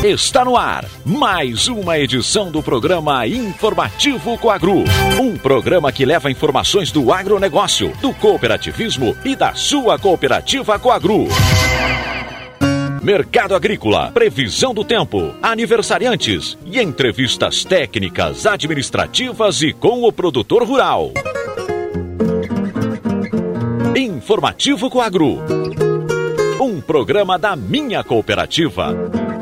Está no ar mais uma edição do programa Informativo Coagro. Um programa que leva informações do agronegócio, do cooperativismo e da sua cooperativa Coagro. Mercado agrícola, previsão do tempo, aniversariantes e entrevistas técnicas, administrativas e com o produtor rural. Informativo Coagro. Um programa da minha cooperativa.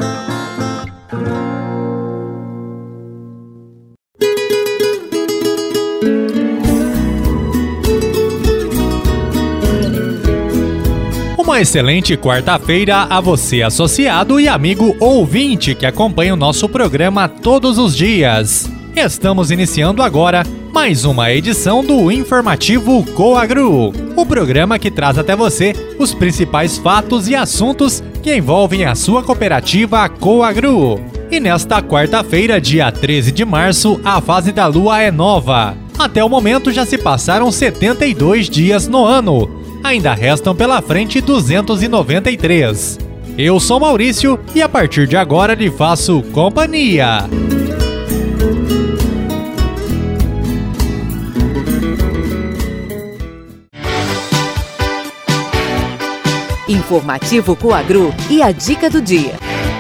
Uma excelente quarta-feira a você, associado e amigo ouvinte que acompanha o nosso programa todos os dias. Estamos iniciando agora mais uma edição do Informativo Coagro, o programa que traz até você os principais fatos e assuntos que envolvem a sua cooperativa Coagro. E nesta quarta-feira, dia 13 de março, a fase da lua é nova. Até o momento já se passaram 72 dias no ano. Ainda restam pela frente 293. Eu sou Maurício e a partir de agora lhe faço companhia. Informativo Coagro e a dica do dia.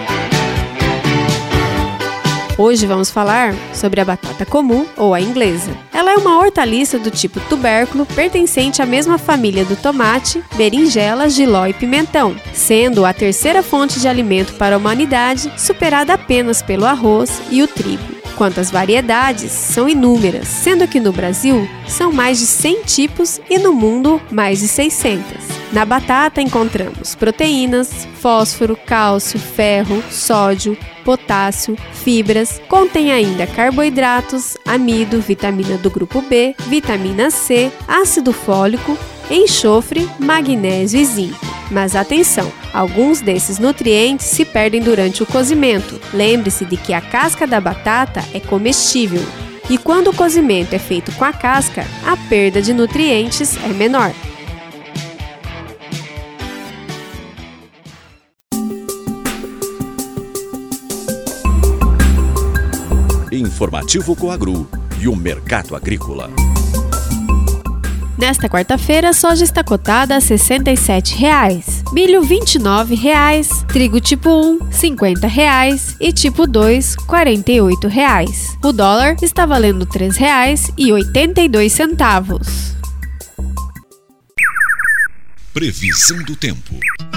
Hoje vamos falar sobre a batata comum ou a inglesa. Ela é uma hortaliça do tipo tubérculo, pertencente à mesma família do tomate, berinjela, jiló e pimentão, sendo a terceira fonte de alimento para a humanidade, superada apenas pelo arroz e o trigo. Quanto às variedades, são inúmeras, sendo que no Brasil são mais de 100 tipos e no mundo mais de 600. Na batata encontramos proteínas, fósforo, cálcio, ferro, sódio, potássio, fibras, contém ainda carboidratos, amido, vitamina do grupo B, vitamina C, ácido fólico, enxofre, magnésio e zinco. Mas atenção, alguns desses nutrientes se perdem durante o cozimento. Lembre-se de que a casca da batata é comestível e quando o cozimento é feito com a casca, a perda de nutrientes é menor. Informativo Coagro e o mercado agrícola. Nesta quarta-feira, a soja está cotada a R$ 67,00, milho R$ 29,00, trigo tipo 1 R$ 50,00 e tipo 2 R$ 48,00. O dólar está valendo R$ 3,82. Previsão do tempo.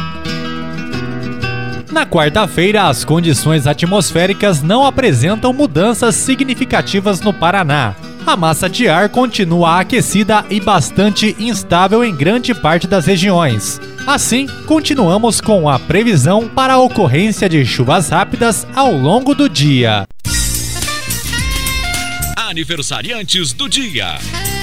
Na quarta-feira, as condições atmosféricas não apresentam mudanças significativas no Paraná. A massa de ar continua aquecida e bastante instável em grande parte das regiões. Assim, continuamos com a previsão para a ocorrência de chuvas rápidas ao longo do dia. Aniversariantes do dia.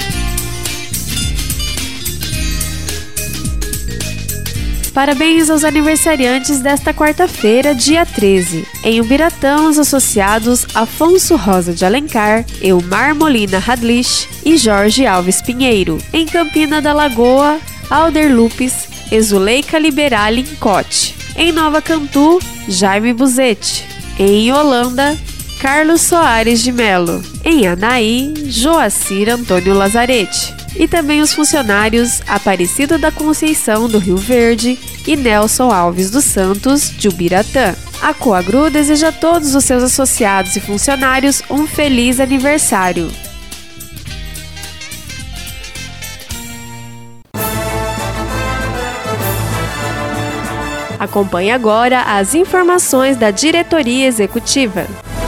Parabéns aos aniversariantes desta quarta-feira, dia 13. Em Ubiratã, os associados Afonso Rosa de Alencar, Elmar Molina Radlich e Jorge Alves Pinheiro. Em Campina da Lagoa, Alder Lupes, Ezuleika Liberali Incote. Em Nova Cantu, Jaime Buzetti. Em Holanda, Carlos Soares de Melo. Em Anaí, Joacir Antônio Lazarete. E também os funcionários Aparecido da Conceição do Rio Verde e Nelson Alves dos Santos de Ubiratã. A Coagro deseja a todos os seus associados e funcionários um feliz aniversário. Acompanhe agora as informações da diretoria executiva.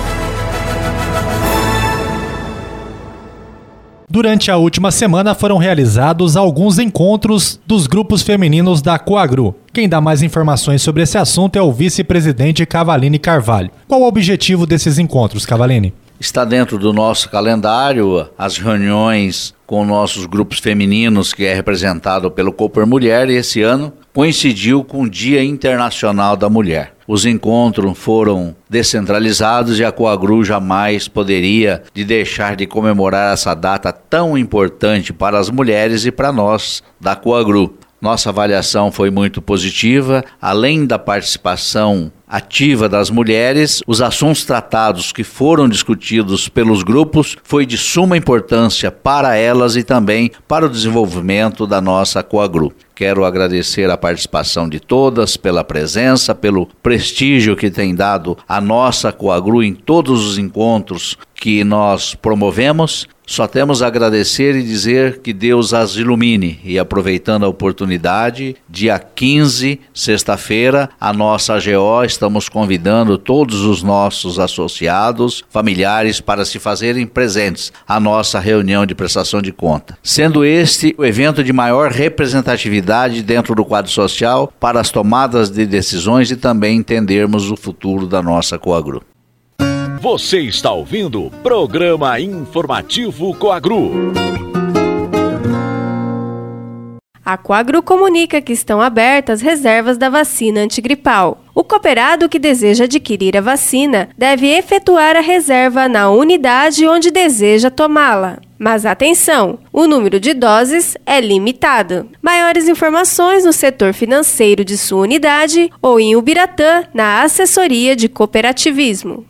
Durante a última semana foram realizados alguns encontros dos grupos femininos da Coagro. Quem dá mais informações sobre esse assunto é o vice-presidente Cavaline Carvalho. Qual o objetivo desses encontros, Cavaline? Está dentro do nosso calendário as reuniões com nossos grupos femininos, que é representado pelo Cooper Mulher, e esse ano coincidiu com o Dia Internacional da Mulher. Os encontros foram descentralizados e a Coagro jamais poderia deixar de comemorar essa data tão importante para as mulheres e para nós da Coagro. Nossa avaliação foi muito positiva. Além da participação ativa das mulheres, os assuntos tratados que foram discutidos pelos grupos foi de suma importância para elas e também para o desenvolvimento da nossa Coagru. Quero agradecer a participação de todas, pela presença, pelo prestígio que tem dado a nossa Coagru em todos os encontros que nós promovemos. Só temos a agradecer e dizer que Deus as ilumine. E aproveitando a oportunidade, dia 15, sexta-feira, a nossa AGO, estamos convidando todos os nossos associados, familiares, para se fazerem presentes à nossa reunião de prestação de conta. Sendo este o evento de maior representatividade dentro do quadro social para as tomadas de decisões e também entendermos o futuro da nossa Coagru. Você está ouvindo o Programa Informativo Coagru. A Coagru comunica que estão abertas reservas da vacina antigripal. O cooperado que deseja adquirir a vacina deve efetuar a reserva na unidade onde deseja tomá-la. Mas atenção, o número de doses é limitado. Maiores informações no setor financeiro de sua unidade ou em Ubiratã, na assessoria de cooperativismo.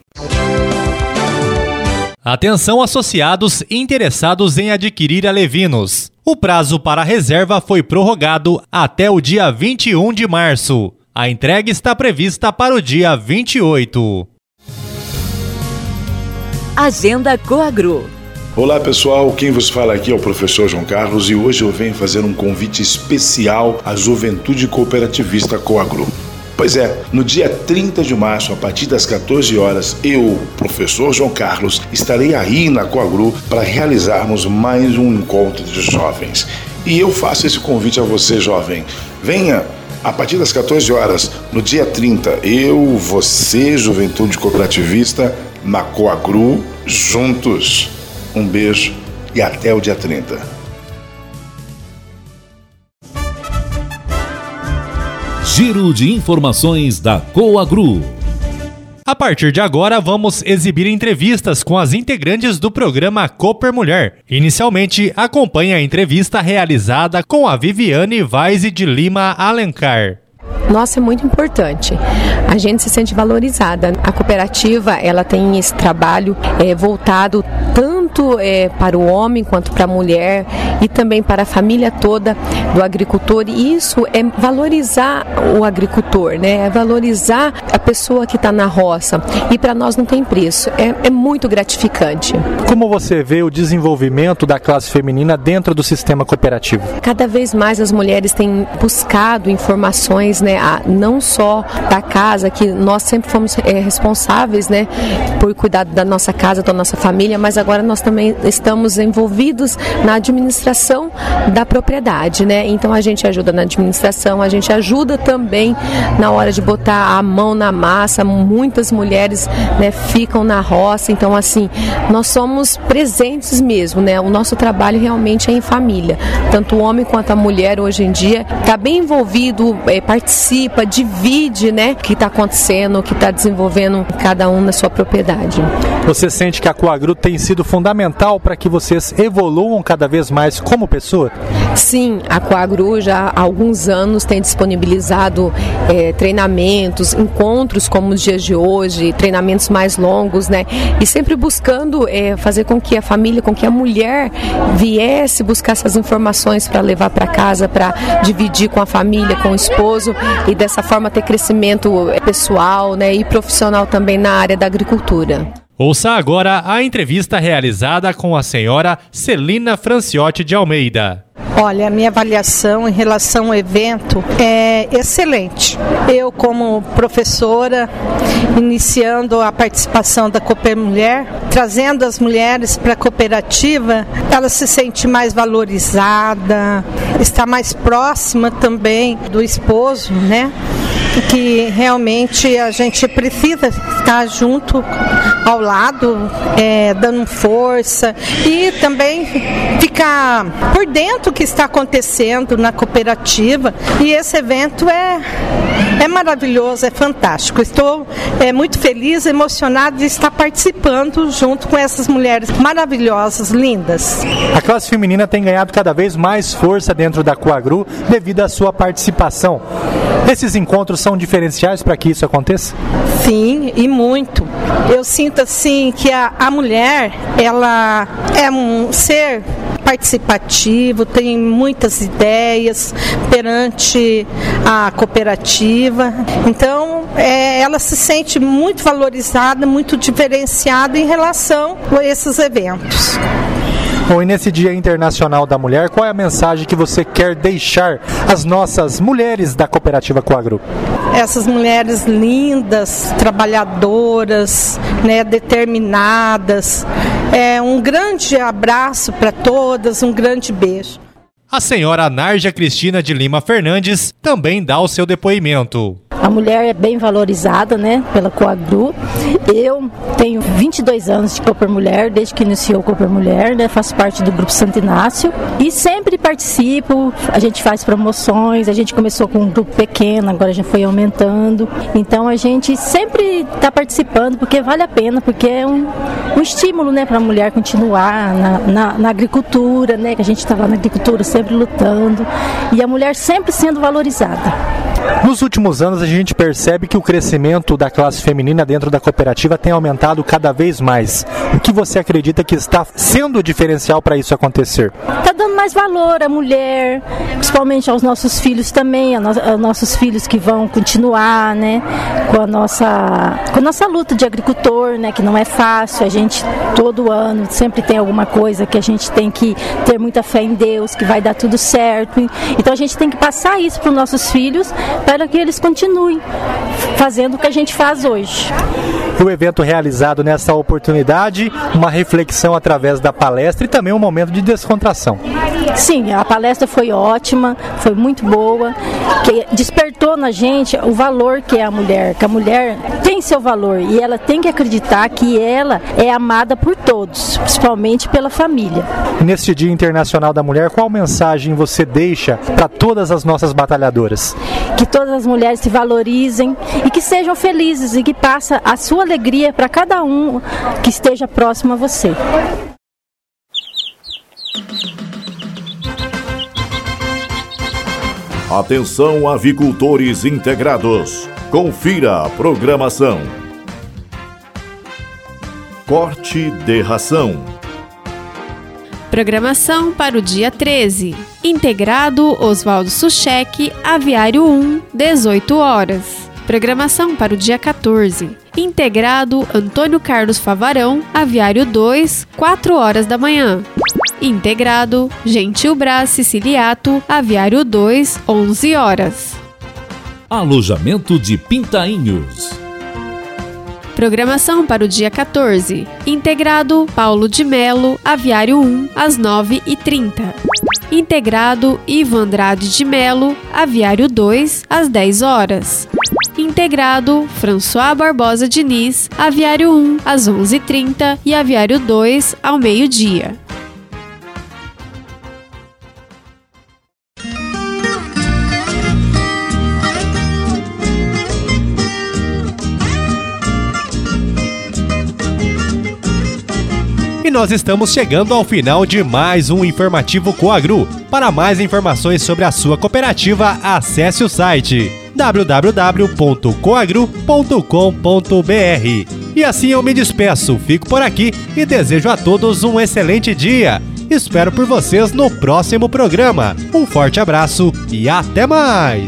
Atenção associados interessados em adquirir alevinos. O prazo para a reserva foi prorrogado até o dia 21 de março. A entrega está prevista para o dia 28. Agenda Coagru. Olá pessoal, quem vos fala aqui é o professor João Carlos e hoje eu venho fazer um convite especial à Juventude Cooperativista Coagru. Pois é, no dia 30 de março, a partir das 14 horas, eu, professor João Carlos, estarei aí na Coagru para realizarmos mais um encontro de jovens. E eu faço esse convite a você, jovem. Venha, a partir das 14 horas, no dia 30, eu, você, Juventude Cooperativista, na Coagru, juntos. Um beijo e até o dia 30. Giro de informações da Coagru. A partir de agora, vamos exibir entrevistas com as integrantes do programa Cooper Mulher. Inicialmente, acompanhe a entrevista realizada com a Viviane Vaise de Lima Alencar. Nossa, é muito importante. A gente se sente valorizada. A cooperativa, ela tem esse trabalho voltado tanto para o homem quanto para a mulher e também para a família toda do agricultor. E isso é valorizar o agricultor, né? É valorizar a pessoa que está na roça. E para nós não tem preço. É muito gratificante. Como você vê o desenvolvimento da classe feminina dentro do sistema cooperativo? Cada vez mais as mulheres têm buscado informações, né? Não só da casa, que nós sempre fomos responsáveis, né, por cuidar da nossa casa, da nossa família, mas agora nós também estamos envolvidos na administração da propriedade, né? Então a gente ajuda na administração, a gente ajuda também na hora de botar a mão na massa. Muitas mulheres, né, ficam na roça, então assim, nós somos presentes mesmo, né? O nosso trabalho realmente é em família, tanto o homem quanto a mulher hoje em dia está bem envolvido, participa, divide, né, o que está acontecendo, o que está desenvolvendo cada um na sua propriedade. Você sente que a Coagru tem sido fundamental para que vocês evoluam cada vez mais como pessoa? Sim, a Coagru já há alguns anos tem disponibilizado treinamentos, encontros como os dias de hoje, treinamentos mais longos, né, e sempre buscando fazer com que a família, com que a mulher viesse buscar essas informações para levar para casa, para dividir com a família, com o esposo, e dessa forma ter crescimento pessoal, né, e profissional também na área da agricultura. Ouça agora a entrevista realizada com a senhora Celina Franciotti de Almeida. Olha, a minha avaliação em relação ao evento é excelente. Eu, como professora, iniciando a participação da Cooper Mulher, trazendo as mulheres para a cooperativa, ela se sente mais valorizada, está mais próxima também do esposo, né? que realmente a gente precisa estar junto, ao lado, dando força e também ficar por dentro do que está acontecendo na cooperativa. E esse evento é maravilhoso, é fantástico. Estou muito feliz, emocionada de estar participando junto com essas mulheres maravilhosas, lindas. A classe feminina tem ganhado cada vez mais força dentro da Coagru devido à sua participação. Esses encontros são diferenciais para que isso aconteça? Sim, e muito. Eu sinto assim que a mulher, ela é um ser participativo, tem muitas ideias perante a cooperativa. Então, ela se sente muito valorizada, muito diferenciada em relação a esses eventos. Bom, e nesse Dia Internacional da Mulher, qual é a mensagem que você quer deixar às nossas mulheres da Cooperativa Coagru? Essas mulheres lindas, trabalhadoras, determinadas. Um grande abraço para todas, um grande beijo. A senhora Nárgia Cristina de Lima Fernandes também dá o seu depoimento. A mulher é bem valorizada, pela Coagru. Eu tenho 22 anos de Cooper Mulher, desde que iniciou o Cooper Mulher, faço parte do Grupo Santo Inácio e sempre participo. A gente faz promoções, a gente começou com um grupo pequeno, agora já foi aumentando. Então a gente sempre está participando porque vale a pena, porque é um estímulo para a mulher continuar na agricultura, que a gente está lá na agricultura sempre lutando e a mulher sempre sendo valorizada. Nos últimos anos a gente percebe que o crescimento da classe feminina dentro da cooperativa tem aumentado cada vez mais. O que você acredita que está sendo o diferencial para isso acontecer? Está dando mais valor à mulher, principalmente aos nossos filhos também, aos nossos filhos que vão continuar, com a nossa luta de agricultor, que não é fácil. A gente todo ano sempre tem alguma coisa que a gente tem que ter muita fé em Deus, que vai dar tudo certo. Então a gente tem que passar isso para os nossos filhos, para que eles continuem fazendo o que a gente faz hoje. O evento realizado nessa oportunidade, uma reflexão através da palestra e também um momento de descontração. Sim, a palestra foi ótima, foi muito boa, que despertou na gente o valor que é a mulher, que a mulher tem seu valor e ela tem que acreditar que ela é amada por todos, principalmente pela família. Neste Dia Internacional da Mulher, qual mensagem você deixa para todas as nossas batalhadoras? Que todas as mulheres se valorizem e que sejam felizes e que passem a sua alegria para cada um que esteja próximo a você. Atenção, avicultores integrados. Confira a programação. Corte de ração. Programação para o dia 13. Integrado Oswaldo Suchek, Aviário 1, 18 horas. Programação para o dia 14. Integrado Antônio Carlos Favarão, Aviário 2, 4 horas da manhã. Integrado Gentil Brás Siciliato, Aviário 2, 11 horas. Alojamento de Pintainhos. Programação para o dia 14. Integrado Paulo de Melo, Aviário 1, às 9h30. Integrado Ivo Andrade de Melo, Aviário 2, às 10 horas. Integrado François Barbosa Diniz, Aviário 1, às 11h30 e Aviário 2, ao meio-dia. E nós estamos chegando ao final de mais um Informativo Coagru. Para mais informações sobre a sua cooperativa, acesse o site www.coagru.com.br. E assim eu me despeço, fico por aqui e desejo a todos um excelente dia. Espero por vocês no próximo programa. Um forte abraço e até mais!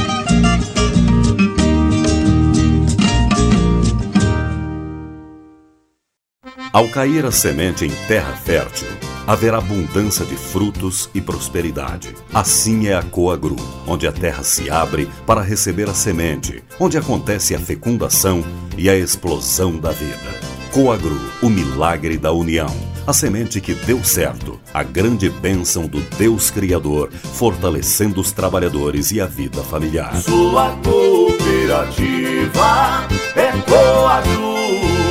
Ao cair a semente em terra fértil, haverá abundância de frutos e prosperidade. Assim é a Coagru, onde a terra se abre para receber a semente, onde acontece a fecundação e a explosão da vida. Coagru, o milagre da união. A semente que deu certo, a grande bênção do Deus Criador, fortalecendo os trabalhadores e a vida familiar. Sua cooperativa cooperativa é Coagro.